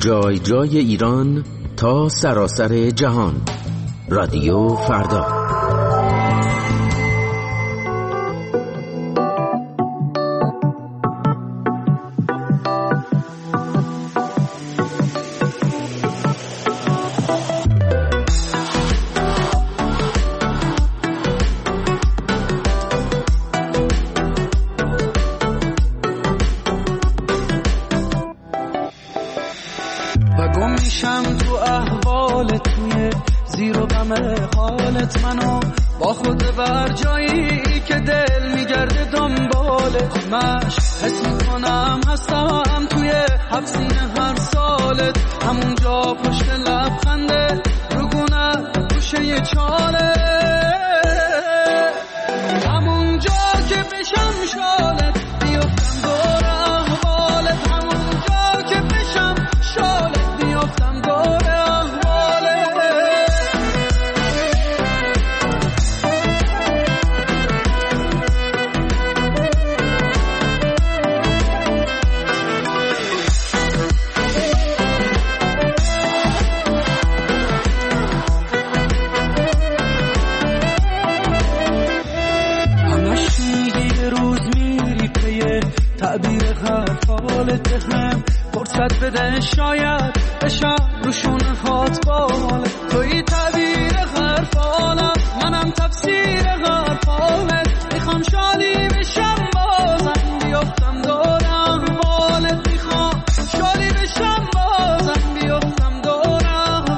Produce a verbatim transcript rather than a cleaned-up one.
جای جای ایران تا سراسر جهان. رادیو فردا. گم میشم تو احوالت، توی زیر و غم حالت، منو با خود بر جایی که دل میگرده دنبالت. مش حس میکنم هستم توی حبسین هر سالت، همونجا پشت لبخنده روگونه گوشه یه چاله، همونجا که بشم شالت بیفتم دور احوالت، همونجا که بشم شالت بیفتم دور احوالت. همش میگی یه روز میری پیه تعبیر حرف حالت، بهم فرصت بده شاید بشم روشون هات بالت. توی تعبیر حرف حالم، منم تفسیر حالم.